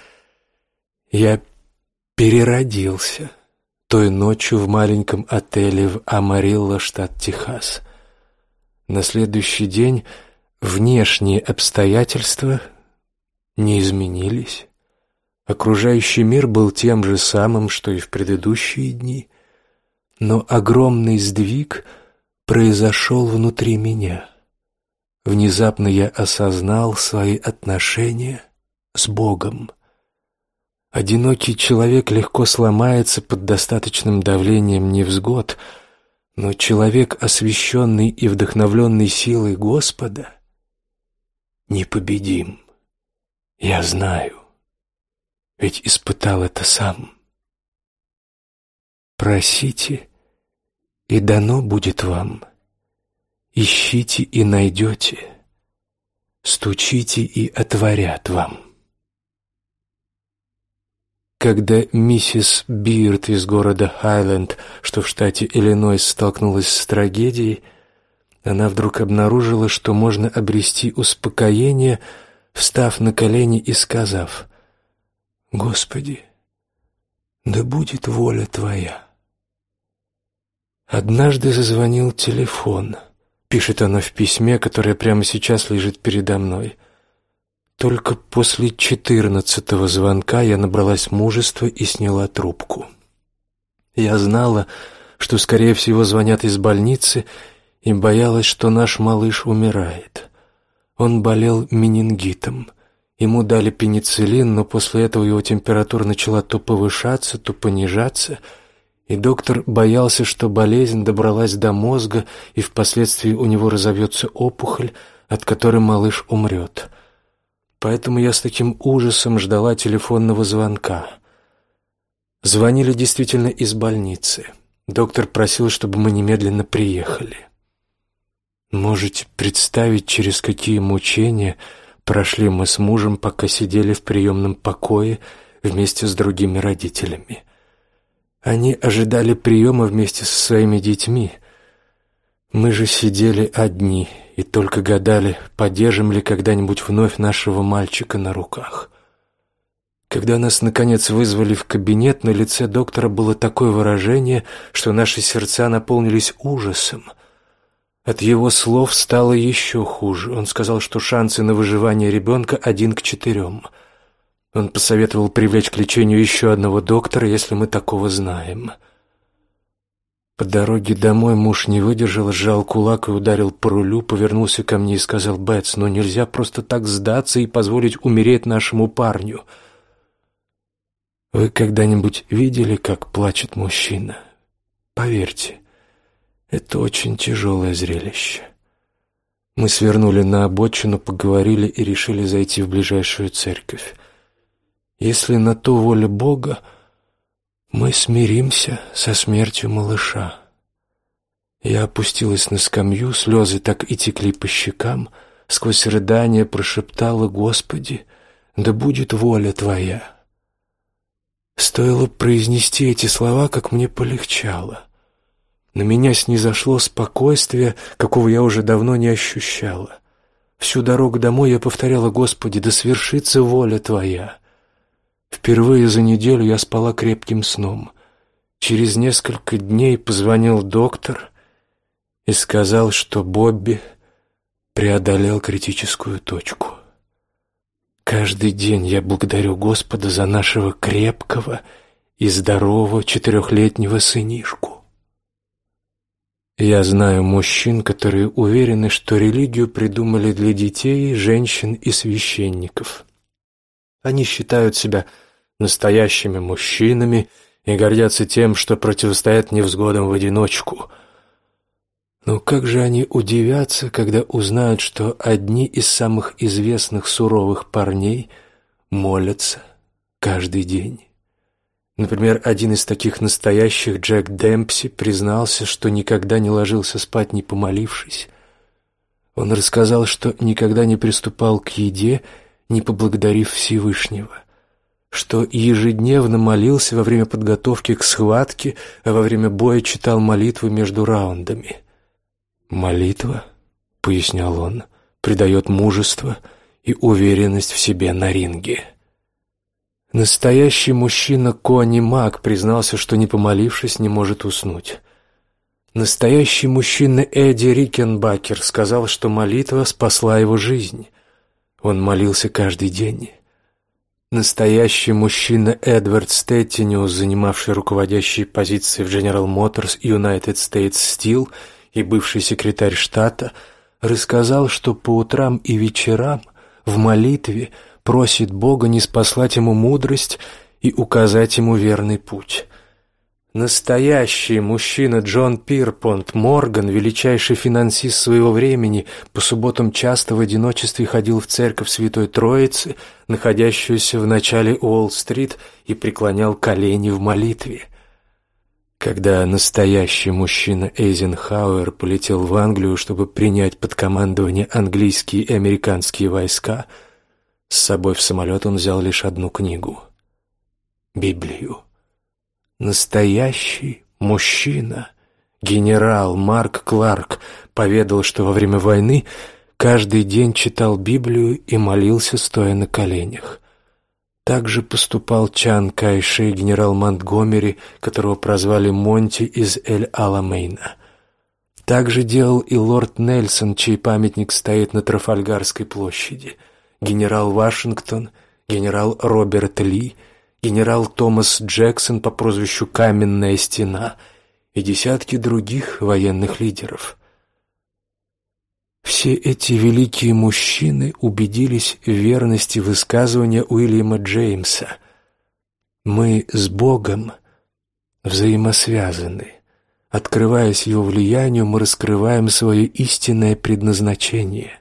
S1: Я переродился той ночью в маленьком отеле в Амарилло, штат Техас. На следующий день внешние обстоятельства не изменились. Окружающий мир был тем же самым, что и в предыдущие дни, но огромный сдвиг произошел внутри меня. Внезапно я осознал свои отношения с Богом. Одинокий человек легко сломается под достаточным давлением невзгод, но человек, освященный и вдохновленный силой Господа, непобедим. Я знаю. Ведь испытал это сам. Просите, и дано будет вам. Ищите, и найдете. Стучите, и отворят вам. Когда миссис Бирд из города Хайленд, что в штате Иллинойс, столкнулась с трагедией, она вдруг обнаружила, что можно обрести успокоение, встав на колени и сказав: «Господи, да будет воля Твоя». Однажды зазвонил телефон. Пишет она в письме, которое прямо сейчас лежит передо мной. Только после 14-го звонка я набралась мужества и сняла трубку. Я знала, что, скорее всего, звонят из больницы, и боялась, что наш малыш умирает. Он болел менингитом. Ему дали пенициллин, но после этого его температура начала то повышаться, то понижаться, и доктор боялся, что болезнь добралась до мозга, и впоследствии у него разовьется опухоль, от которой малыш умрет. Поэтому я с таким ужасом ждала телефонного звонка. Звонили действительно из больницы. Доктор просил, чтобы мы немедленно приехали. Можете представить, через какие мучения прошли мы с мужем, пока сидели в приемном покое вместе с другими родителями. Они ожидали приема вместе со своими детьми. Мы же сидели одни и только гадали, подержим ли когда-нибудь вновь нашего мальчика на руках. Когда нас, наконец, вызвали в кабинет, на лице доктора было такое выражение, что наши сердца наполнились ужасом. От его слов стало еще хуже. Он сказал, что шансы на выживание ребенка 1 к 4. Он посоветовал привлечь к лечению еще одного доктора, если мы такого знаем. По дороге домой муж не выдержал, сжал кулак и ударил по рулю, повернулся ко мне и сказал: «Бетс, ну нельзя просто так сдаться и позволить умереть нашему парню». Вы когда-нибудь видели, как плачет мужчина? Поверьте, это очень тяжелое зрелище. Мы свернули на обочину, поговорили и решили зайти в ближайшую церковь. Если на то воля Бога, мы смиримся со смертью малыша. Я опустилась на скамью, слезы так и текли по щекам, сквозь рыдания прошептала: «Господи, да будет воля Твоя». Стоило произнести эти слова, как мне полегчало. На меня снизошло спокойствие, какого я уже давно не ощущала. Всю дорогу домой я повторяла: «Господи, да свершится воля Твоя». Впервые за неделю я спала крепким сном. Через несколько дней позвонил доктор и сказал, что Бобби преодолел критическую точку. Каждый день я благодарю Господа за нашего крепкого и здорового 4-летнего сынишку. Я знаю мужчин, которые уверены, что религию придумали для детей, женщин и священников. Они считают себя настоящими мужчинами и гордятся тем, что противостоят невзгодам в одиночку. Но как же они удивятся, когда узнают, что одни из самых известных суровых парней молятся каждый день. Например, один из таких настоящих, Джек Демпси, признался, что никогда не ложился спать, не помолившись. Он рассказал, что никогда не приступал к еде, не поблагодарив Всевышнего, что ежедневно молился во время подготовки к схватке, а во время боя читал молитвы между раундами. «Молитва, — пояснял он, — придает мужество и уверенность в себе на ринге». Настоящий мужчина Кони Мак признался, что, не помолившись, не может уснуть. Настоящий мужчина Эдди Рикенбакер сказал, что молитва спасла его жизнь. Он молился каждый день. Настоящий мужчина Эдвард Стеттиниус, занимавший руководящие позиции в General Motors и United States Steel и бывший секретарь штата, рассказал, что по утрам и вечерам в молитве просит Бога ниспослать ему мудрость и указать ему верный путь. Настоящий мужчина Джон Пирпонт Морган, величайший финансист своего времени, по субботам часто в одиночестве ходил в церковь Святой Троицы, находящуюся в начале Уолл-стрит, и преклонял колени в молитве. Когда настоящий мужчина Эйзенхауэр полетел в Англию, чтобы принять под командование английские и американские войска, с собой в самолет он взял лишь одну книгу — Библию. Настоящий мужчина, генерал Марк Кларк, поведал, что во время войны каждый день читал Библию и молился, стоя на коленях. Так же поступал Чан Кайши, генерал Монтгомери, которого прозвали Монти из Эль-Аламейна. Так же делал и лорд Нельсон, чей памятник стоит на Трафальгарской площади, генерал Вашингтон, генерал Роберт Ли, генерал Томас Джексон по прозвищу «Каменная стена» и десятки других военных лидеров. Все эти великие мужчины убедились в верности высказывания Уильяма Джеймса: «Мы с Богом взаимосвязаны. Открываясь Его влиянию, мы раскрываем свое истинное предназначение».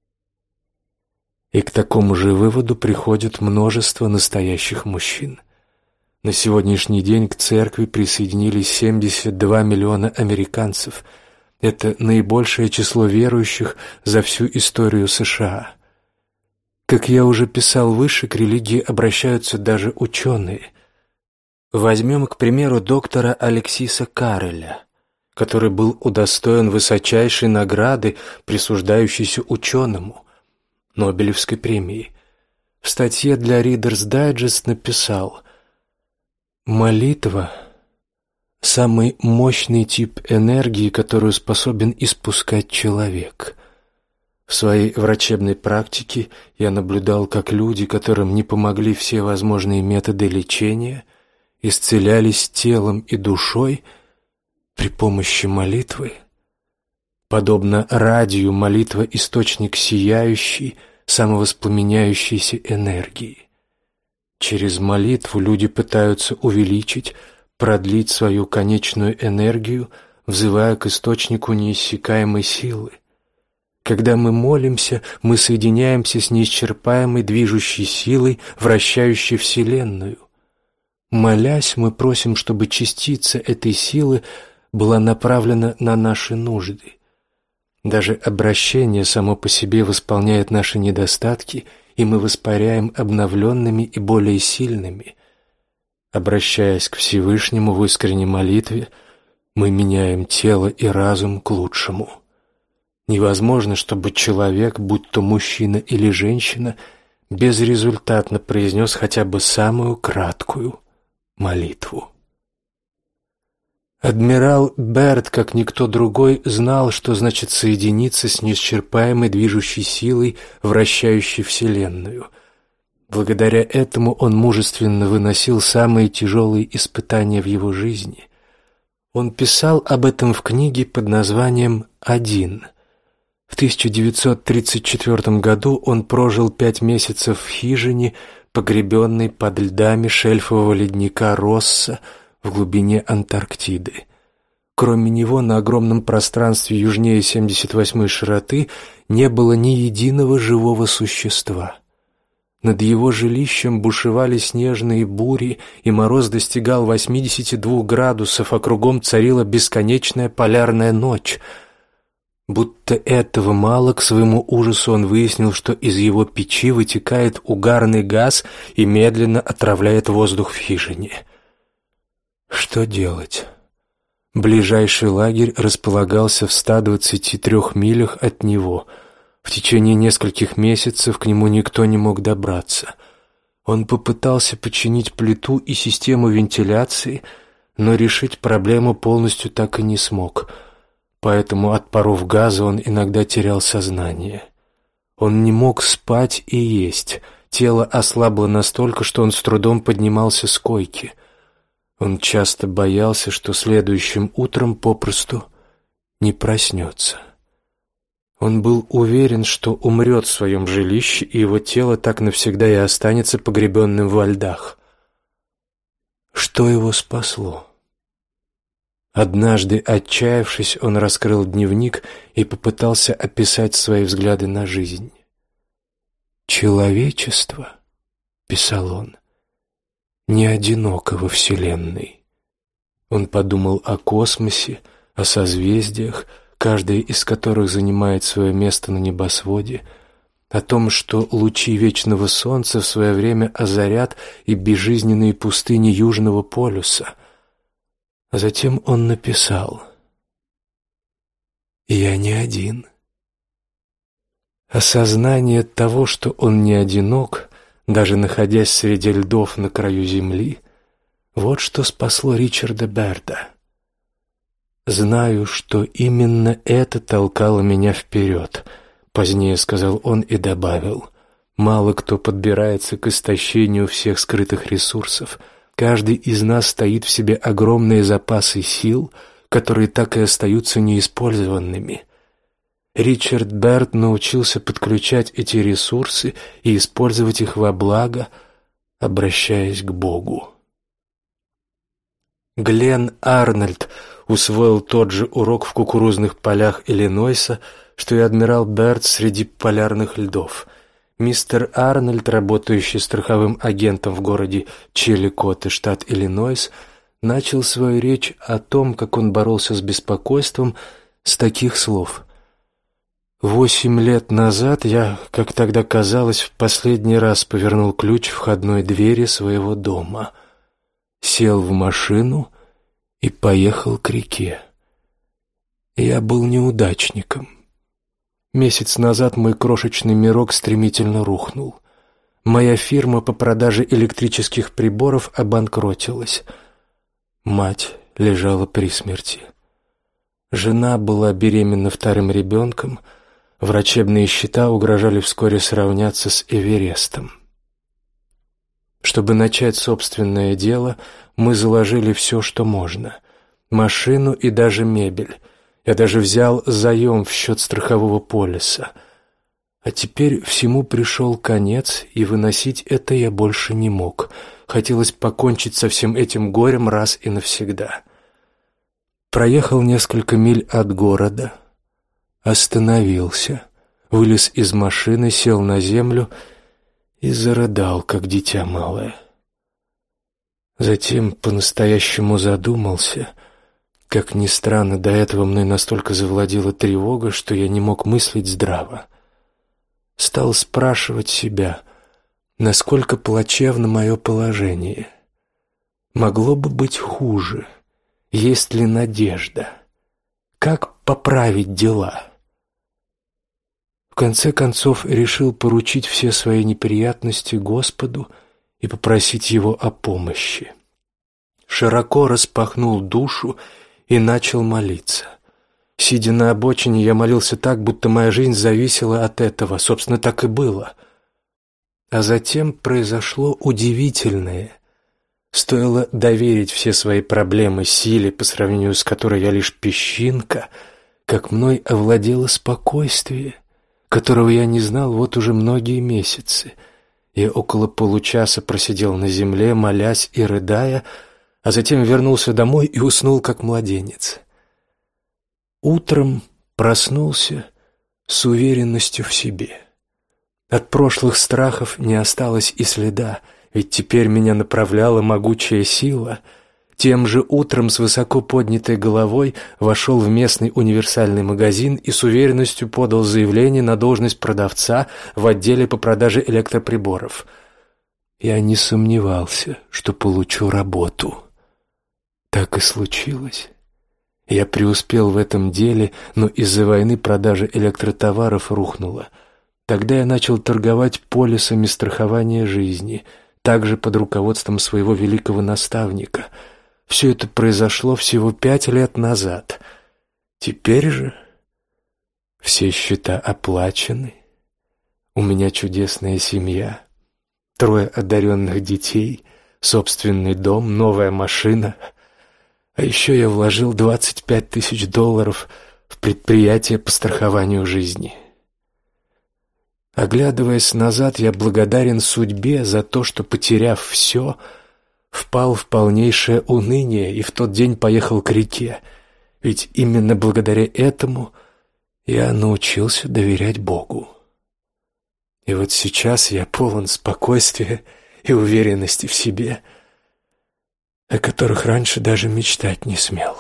S1: И к такому же выводу приходит множество настоящих мужчин. На сегодняшний день к церкви присоединились 72 миллиона американцев. Это наибольшее число верующих за всю историю США. Как я уже писал выше, к религии обращаются даже ученые. Возьмем, к примеру, доктора Алексиса Карреля, который был удостоен высочайшей награды, присуждающейся ученому, Нобелевской премии. В статье для Reader's Digest написал: «Молитва — самый мощный тип энергии, которую способен испускать человек. В своей врачебной практике я наблюдал, как люди, которым не помогли все возможные методы лечения, исцелялись телом и душой при помощи молитвы. Подобно радию, молитва — источник сияющей, самовоспламеняющейся энергии. Через молитву люди пытаются увеличить, продлить свою конечную энергию, взывая к источнику неиссякаемой силы. Когда мы молимся, мы соединяемся с неисчерпаемой движущей силой, вращающей Вселенную. Молясь, мы просим, чтобы частица этой силы была направлена на наши нужды. Даже обращение само по себе восполняет наши недостатки, и мы воспаряем обновленными и более сильными. Обращаясь к Всевышнему в искренней молитве, мы меняем тело и разум к лучшему. Невозможно, чтобы человек, будь то мужчина или женщина, безрезультатно произнес хотя бы самую краткую молитву. Адмирал Бэрд, как никто другой, знал, что значит соединиться с неисчерпаемой движущей силой, вращающей Вселенную. Благодаря этому он мужественно выносил самые тяжелые испытания в его жизни. Он писал об этом в книге под названием «Один». В 1934 году он прожил 5 месяцев в хижине, погребенной под льдами шельфового ледника Росса в глубине Антарктиды. Кроме него на огромном пространстве южнее 78-й широты не было ни единого живого существа. Над его жилищем бушевали снежные бури, и мороз достигал 82 градусов, а кругом царила бесконечная полярная ночь. Будто этого мало, к своему ужасу он выяснил, что из его печи вытекает угарный газ и медленно отравляет воздух в хижине. Что делать? Ближайший лагерь располагался в 123 милях от него. В течение нескольких месяцев к нему никто не мог добраться. Он попытался починить плиту и систему вентиляции, но решить проблему полностью так и не смог. Поэтому от паров газа он иногда терял сознание. Он не мог спать и есть. Тело ослабло настолько, что он с трудом поднимался с койки. Он часто боялся, что следующим утром попросту не проснется. Он был уверен, что умрет в своем жилище, и его тело так навсегда и останется погребенным во льдах. Что его спасло? Однажды, отчаявшись, он раскрыл дневник и попытался описать свои взгляды на жизнь. «Человечество, — писал он, — не одиноко во Вселенной». Он подумал о космосе, о созвездиях, каждое из которых занимает свое место на небосводе, о том, что лучи вечного солнца в свое время озарят и безжизненные пустыни Южного полюса. А затем он написал: «Я не один». Осознание того, что он не одинок, даже находясь среди льдов на краю земли, вот что спасло Ричарда Берда. «Знаю, что именно это толкало меня вперед», — позднее сказал он и добавил. «Мало кто подбирается к истощению всех скрытых ресурсов. Каждый из нас таит в себе огромные запасы сил, которые так и остаются неиспользованными. Ричард Берд научился подключать эти ресурсы и использовать их во благо, обращаясь к Богу». Гленн Арнольд усвоил тот же урок в кукурузных полях Иллинойса, что и адмирал Берд среди полярных льдов. Мистер Арнольд, работающий страховым агентом в городе Чилликотте, штат Иллинойс, начал свою речь о том, как он боролся с беспокойством, с таких слов: «8 лет назад я, как тогда казалось, в последний раз повернул ключ входной двери своего дома, сел в машину и поехал к реке. Я был неудачником. Месяц назад мой крошечный мирок стремительно рухнул. Моя фирма по продаже электрических приборов обанкротилась. Мать лежала при смерти. Жена была беременна вторым ребенком. Врачебные счета угрожали вскоре сравняться с Эверестом. Чтобы начать собственное дело, мы заложили все, что можно. Машину и даже мебель. Я даже взял заем в счет страхового полиса. А теперь всему пришел конец, и выносить это я больше не мог. Хотелось покончить со всем этим горем раз и навсегда. Проехал несколько миль от города, остановился, вылез из машины, сел на землю и зарыдал, как дитя малое. Затем по-настоящему задумался. Как ни странно, до этого мной настолько завладела тревога, что я не мог мыслить здраво. Стал спрашивать себя, насколько плачевно мое положение. Могло бы быть хуже? Есть ли надежда? Как поправить дела? В конце концов решил поручить все свои неприятности Господу и попросить Его о помощи. Широко распахнул душу и начал молиться. Сидя на обочине, я молился так, будто моя жизнь зависела от этого. Собственно, так и было. А затем произошло удивительное. Стоило доверить все свои проблемы силе, по сравнению с которой я лишь песчинка, как мной овладело спокойствие, которого я не знал вот уже многие месяцы. Я около получаса просидел на земле, молясь и рыдая, а затем вернулся домой и уснул, как младенец. Утром проснулся с уверенностью в себе. От прошлых страхов не осталось и следа, ведь теперь меня направляла могучая сила. Тем же утром с высоко поднятой головой вошел в местный универсальный магазин и с уверенностью подал заявление на должность продавца в отделе по продаже электроприборов. Я не сомневался, что получу работу. Так и случилось. Я преуспел в этом деле, но из-за войны продажа электротоваров рухнула. Тогда я начал торговать полисами страхования жизни, также под руководством своего великого наставника. Все это произошло всего 5 лет назад. Теперь же все счета оплачены. У меня чудесная семья, 3 одаренных детей, собственный дом, новая машина. А еще я вложил $25 тысяч в предприятие по страхованию жизни. Оглядываясь назад, я благодарен судьбе за то, что, потеряв все, впал в полнейшее уныние и в тот день поехал к реке, ведь именно благодаря этому я научился доверять Богу. И вот сейчас я полон спокойствия и уверенности в себе, о которых раньше даже мечтать не смел.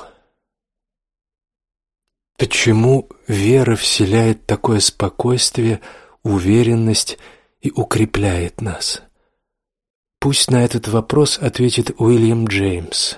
S1: Почему вера вселяет такое спокойствие, уверенность и укрепляет нас? Пусть на этот вопрос ответит Уильям Джеймс.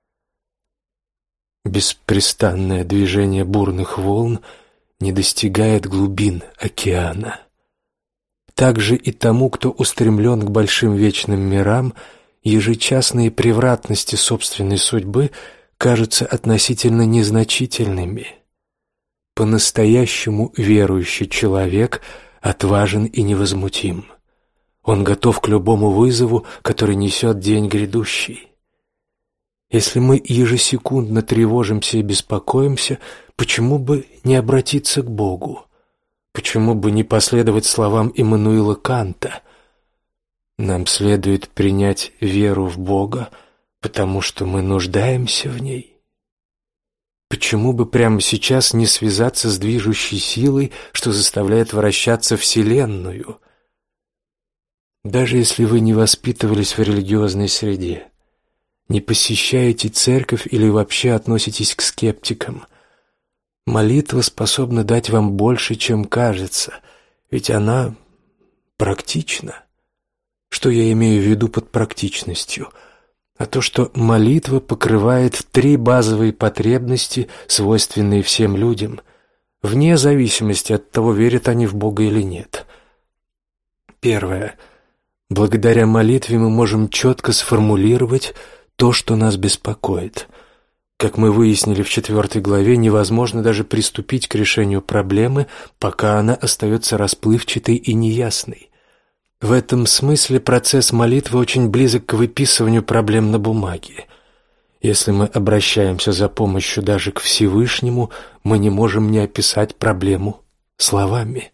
S1: Беспрестанное движение бурных волн не достигает глубин океана. Также и тому, кто устремлен к большим вечным мирам, ежечасные превратности собственной судьбы кажутся относительно незначительными. По-настоящему верующий человек отважен и невозмутим. Он готов к любому вызову, который несет день грядущий. Если мы ежесекундно тревожимся и беспокоимся, почему бы не обратиться к Богу? Почему бы не последовать словам Иммануила Канта? Нам следует принять веру в Бога, потому что мы нуждаемся в ней. Почему бы прямо сейчас не связаться с движущей силой, что заставляет вращаться Вселенную? Даже если вы не воспитывались в религиозной среде, не посещаете церковь или вообще относитесь к скептикам, молитва способна дать вам больше, чем кажется, ведь она практична. Что я имею в виду под практичностью? А то, что молитва покрывает 3 базовые потребности, свойственные всем людям, вне зависимости от того, верят они в Бога или нет. Первое. Благодаря молитве мы можем четко сформулировать то, что нас беспокоит. Как мы выяснили в 4 главе, невозможно даже приступить к решению проблемы, пока она остается расплывчатой и неясной. В этом смысле процесс молитвы очень близок к выписыванию проблем на бумаге. Если мы обращаемся за помощью даже к Всевышнему, мы не можем не описать проблему словами.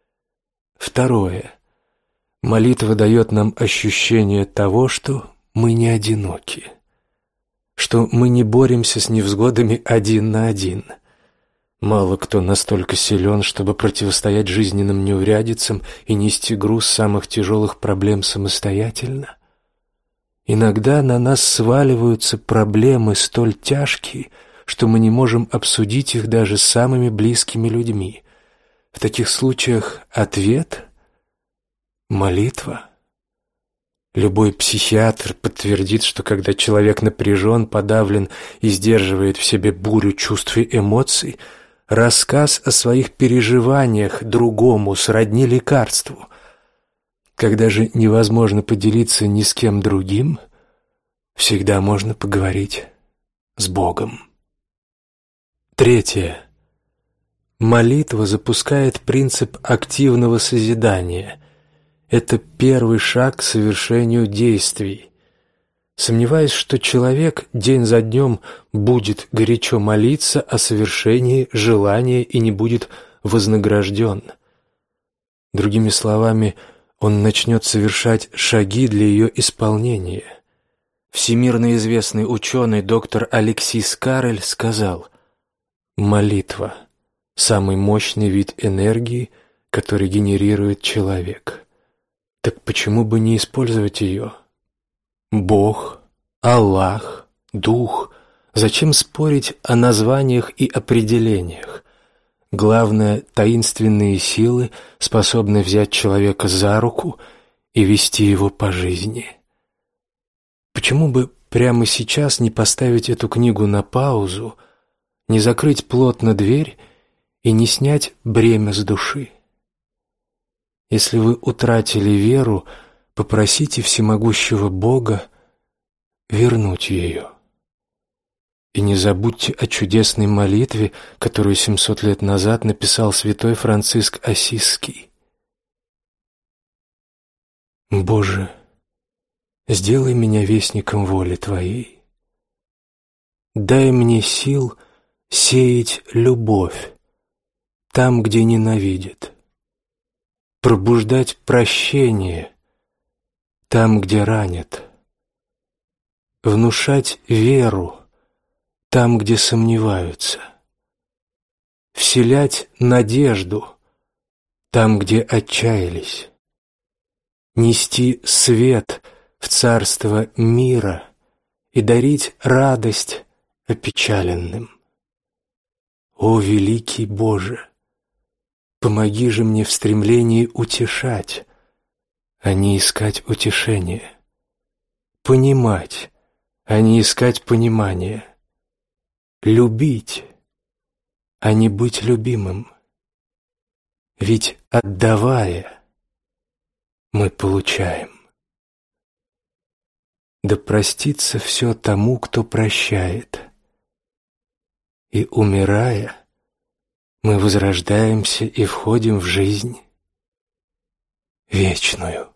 S1: Второе. Молитва дает нам ощущение того, что мы не одиноки, что мы не боремся с невзгодами один на один. Мало кто настолько силен, чтобы противостоять жизненным неурядицам и нести груз самых тяжелых проблем самостоятельно. Иногда на нас сваливаются проблемы столь тяжкие, что мы не можем обсудить их даже с самыми близкими людьми. В таких случаях ответ — молитва. Любой психиатр подтвердит, что когда человек напряжен, подавлен и сдерживает в себе бурю чувств и эмоций, рассказ о своих переживаниях другому сродни лекарству. Когда же невозможно поделиться ни с кем другим, всегда можно поговорить с Богом. Третье. Молитва запускает принцип активного созидания. Это первый шаг к совершению действий. Сомневаюсь, что человек день за днем будет горячо молиться о совершении желания и не будет вознагражден. Другими словами, он начнет совершать шаги для ее исполнения. Всемирно известный ученый доктор Алексис Карель сказал: «Молитва – самый мощный вид энергии, который генерирует человек. Так почему бы не использовать ее? Бог, Аллах, Дух. Зачем спорить о названиях и определениях? Главное, таинственные силы способны взять человека за руку и вести его по жизни. Почему бы прямо сейчас не поставить эту книгу на паузу, не закрыть плотно дверь и не снять бремя с души? Если вы утратили веру, попросите всемогущего Бога вернуть ее. И не забудьте о чудесной молитве, которую 700 лет назад написал святой Франциск Ассизский. «Боже, сделай меня вестником воли Твоей. Дай мне сил сеять любовь там, где ненавидят, пробуждать прощение там, где ранят, внушать веру там, где сомневаются, вселять надежду там, где отчаялись, нести свет в царство мира и дарить радость опечаленным. О, великий Боже, помоги же мне в стремлении утешать, а не искать утешения, понимать, а не искать понимания, любить, а не быть любимым. Ведь отдавая, мы получаем. Да простится все тому, кто прощает. И, умирая, мы возрождаемся и входим в жизнь вечную.